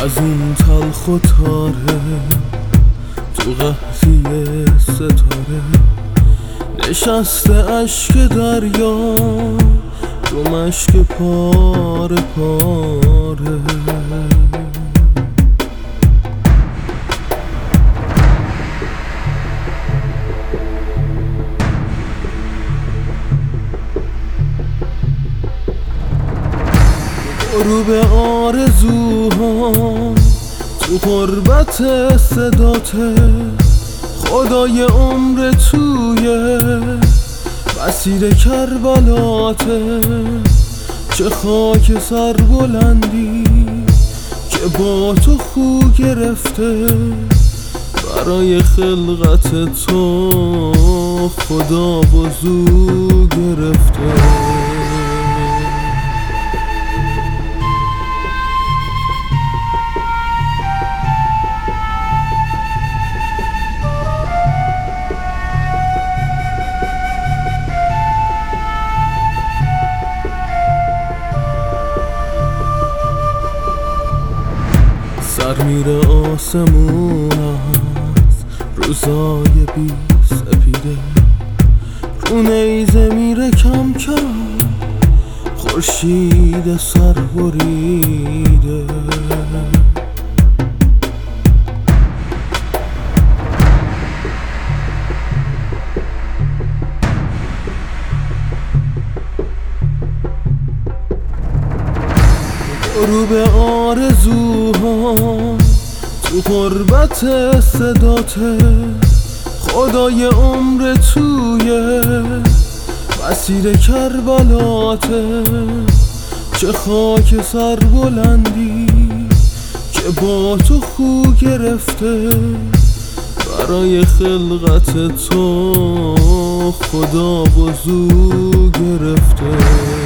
از اون تلخ و تاره تو قحطی ستاره نشسته اشک دریا رو مشک پاره پاره. غروب آرزوها تو غربت صداته، خدای عمر توی مسیر کربلاته. چه خاک سر بلندی که با تو خو گرفته، برای خلقت تو خدا وضو گرفته. سر میره آسمون از روزای بی سپیده، رو نیزه میره کم کم خورشید سر بریده. غروب آرزوها تو غربت صداته، خدای عمر توی مسیر کربلاته. چه خاک سر بلندی که با تو خو گرفته، برای خلقت تو خدا وضو گرفته.